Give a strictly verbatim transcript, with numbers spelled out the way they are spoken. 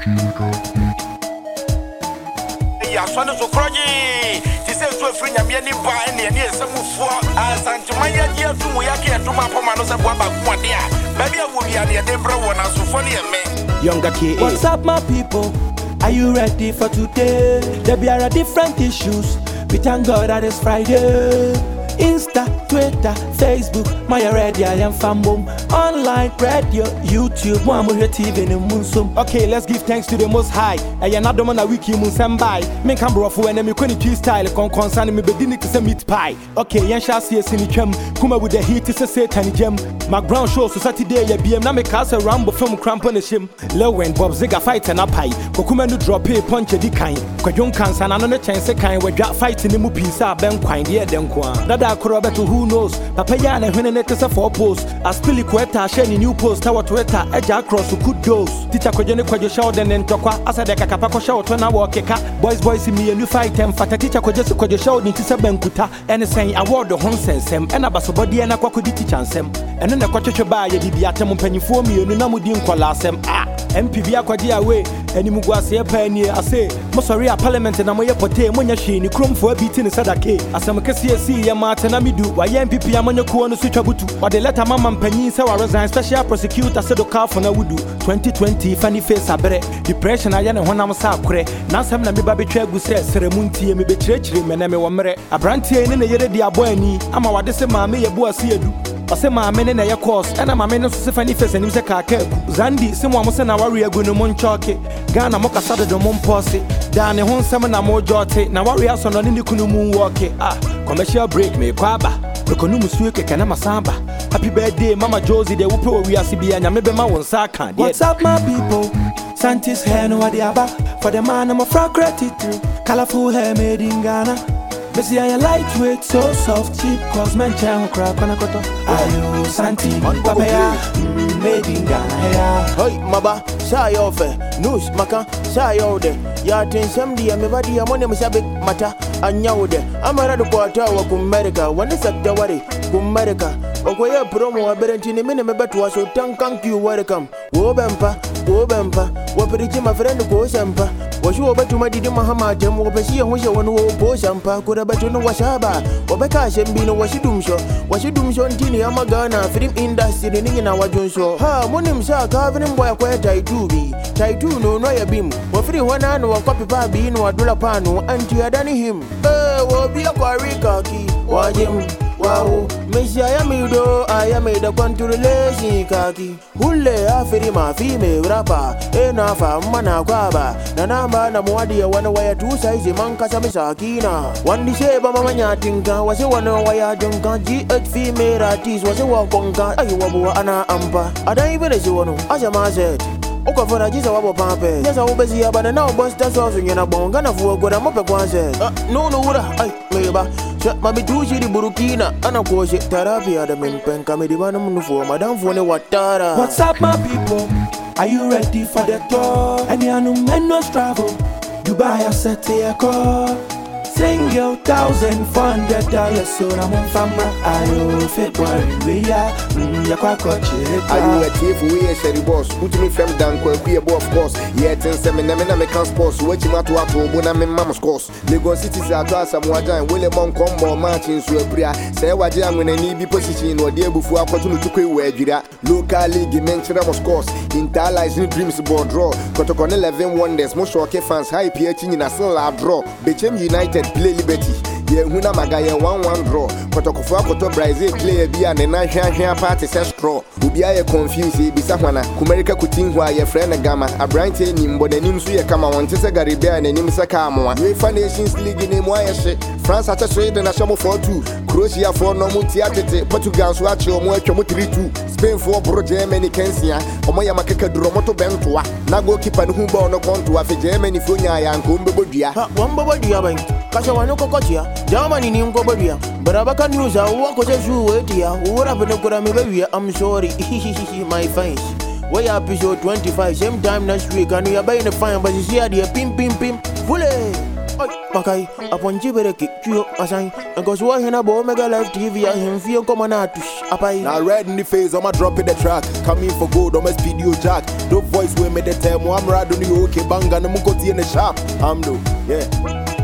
Yeah, son of Frogy. This is what free and many buy and near some for as Antimaya dear to Yaki to my Pomanos and Wamba one year. Maybe I will be at the Debra one as funny and me. Younger kid. What's up, my people? Are you ready for today? There be are different issues. We thank God that it's Friday. Insta, Twitter, Facebook, my radio, I am fambom. Online, radio, YouTube, one more T V in the Munsum. Okay, let's give thanks to the Most High. I am not the man a wiki Munsambai. Me can bro for enemy quality style, con concern me beginning to say meat pie. Okay, yan shall see a sinichem. Kuma with the heat is a Satan gem. Mac Brown show so Saturday, ya B M na me cast a rambo film cramp on the shim. Low and Bob Ziga fight and a pie. Kokuma no drop a punch a decline. Kwajon cancer and another chance a kind where drop fight in the Mupisa, Ben Quine, dear Denkwa. To who knows? Papa Yana when an a four post. As Pili Quetta, Shani new post, Tower Twitter, Edge across who could dose. Teacher Kojani Kwajo shout and then Tokwa, Asadeka Kapako shout when I walk a cat. Boys, boys, in me a new fight them. Fata teacher Kwajo Kwajo shout into Sabenkuta and saying award the Honsen Sem and Abasobody and a Kwakudi teacher Sem. And then the Kwacho buy a Dibiatam penny for me and Namudin Kolasem. Ah, M P V Aquadi away. And Mugwasi penny, I say, Mosari a parliament and Amoya Pote, Monyashi, Crum for a beating in Sadake. As I'm a Cassia, Martin Amidu, why M P P Amanyaku on the switch abutu, or the letter Mamma Penny, so I resign special prosecutor said the car for Nawudu. twenty twenty, funny face abre, depression, I am one am sacre. Now some Nami Baby Tregu says, Seremunti, and me betray him and Name Wamere, a branty in the Yere Diabuani, I'm our decima, me a boa seedu. I say my men in a course, and I'm a man of Stephanie Face and him say Kake. Zandi, someone was an warrior going to Monchoke. Ghana Moka Sada de Monposse. Down a home summon a more jote. Now warriors on in the Kunumu walk. Ah, commercial break me, Quaba. The Kunumu Suke Kanama Samba. Happy birthday, Mama Josie, the Upo, we are C B and maybe my one Saka. What's up, my people? Santis hair no adiaba. For the man, I'm a frog gratitude. Colorful hair made in Ghana. Missy, I lightweight, so soft, cheap, cause men chan crap on a coto. Ayo, Santi, Papaya, made in Ghana. Hey, Maba, say off, Noose, Maka, say all day. Yatin, some dear, my body, I'm on a big matter, and now there. I'm a rather quarter of America, one is at the worry, America. Okay, promo, I bet in a minute, but was so thank you, welcome. Wo bempa, wo bempa, what pretty my friend go sempa. Was you over to my Didi Mahama, Jem, or Bessie, and wish I want to go sampa, could have better know what's about. Or Becca, Bino, what you doom show, what you doom show, Tini, Amagana, film industry in our Jones show. Ha, Monim Sa, carving boy, quite tight to be. Tight to no, no, a beam. Or free one and or copy pa bean or Dulapano, and you had done him. Eh, will be a quarry cocky, or Jim. Wow, Miss I am you do, I am made a contour lazy khaki. Hule afirima female rapper, enough a mana quaba. Nanamba Namwadi, one way two size, Manka Samisakina. One day, Mamma Tinka was a one way I don't can't G H female artist was a walk on car. I wabu Anna Ampa. I don't even as you want, as a man said. Oka for a giza wabo pampe. Yes, I will be here, but now bust that's also in a bone. Gonna for good, I'm up at once. No, no, what I maybe. Mami tuji di Burukina, and of course, therapy at the main pen comedy one for Madame Fone Watara. What's up, my people? Are you ready for the tour? And you know, men no travel. Dubai, I set a call. Single thousand four hundred dollars, so I'm on Famba. I February, we are Yakwakoche. I will take away a sherry boss, put me from Danko, we are of course. Yet in seven American sports, watching out to Bonam Mamma's course. Lagos cities are to some water, William Combo marching to a prayer. Say what young when I need be position or dear before I continue to quit where you are. Local league mentioned of course. Interlizing dreams board draw. Cotocon eleven wonders, most rocket fans, high P H in a solar draw. Became United. Play Liberty, yeah, Huna Magaya one one draw. Kotokofa Koto Brazil play be and the Nigerian party says straw. Ubia confused, Bisahwana, Kumerica Kutingwa, your friend Gama, a bright name, but the name Suya Kama, one Tessa Garibia and the name Sakama. UEFA Nations League in Moyashe, France at a trade and a show for two, Croatia for no Mutiate, Portugal, Swatch or Mocha three two, Spain for Bro Germany, Kensia, Omoya Makaka Dromoto Bentua, Nago keep and Humbo no Contua for Germany, Funya and Kumbodia. One Bobodia, Kasawano Kokotia, Germany in Bobodia, but Abaka News, I walk with a shoe here. What happened to Kurami? I'm sorry, my face. Way episode twenty-five, same time next week, and we are buying a fine, but you see, I pim pim pim, fully. Makai, upon Jibereki, Kyo, Assign, and goes walking about Omega Live T V and him feel come on out to Apai. Now red in the face, I'ma drop in the track. Coming for gold, I'ma speed you jack. No voice, we made the time, I'm riding you okay, bang, and I'm going to in the shop. I'm do, yeah.